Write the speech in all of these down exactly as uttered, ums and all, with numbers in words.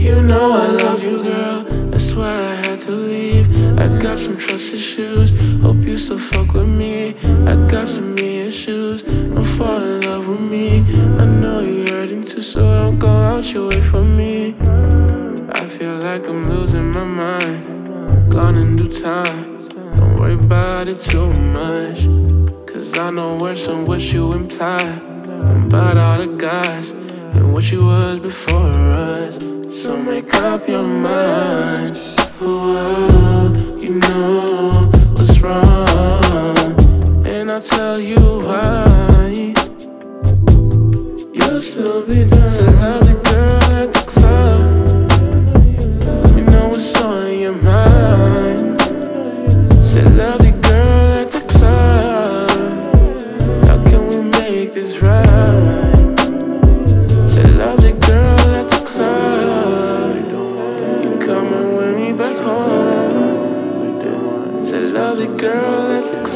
You know I love you, girl, that's why I had to leave. I got some trust issues, hope you still fuck with me. I got some me issues, don't fall in love with me. I know you hurting too, so don't go out your way for me. I feel like I'm losing my mind, gone in due time. Don't worry about it too much, cause I know worse than what you imply about all the guys and what you was before us. So make up your mind. Oh, you know what's wrong, and I'll tell you why. You'll still be down to love the girl at the club. You know what's on your mind. Say love the girl at the club. How can we make this right? Say love the girl at the club. You coming with me back home. Say love the girl at the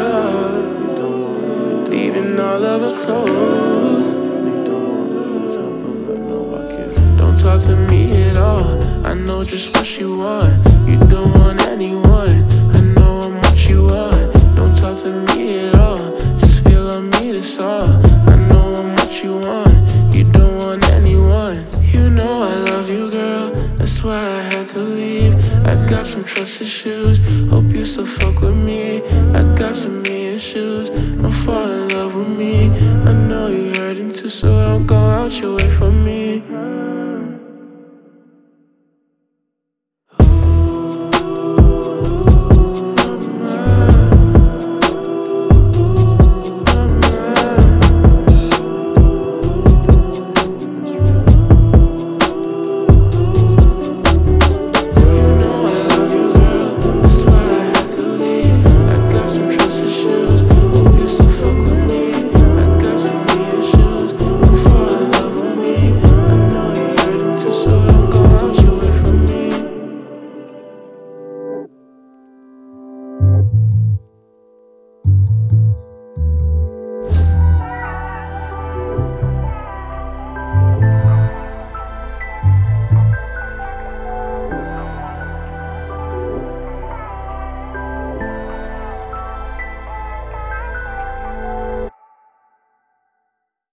club, leaving all of her clothes. Don't talk to me at all, I know just what you want. You don't want anyone, I know I'm what you want. Don't talk to me at all, just feel on me, that's all. I know I'm what you want, you don't want anyone. You know I love you, girl, that's why I had to leave. I got some trust issues, hope you still fuck with me. I got some me issues, don't fall in love with me. I know you hurting too, so don't go out your way for me.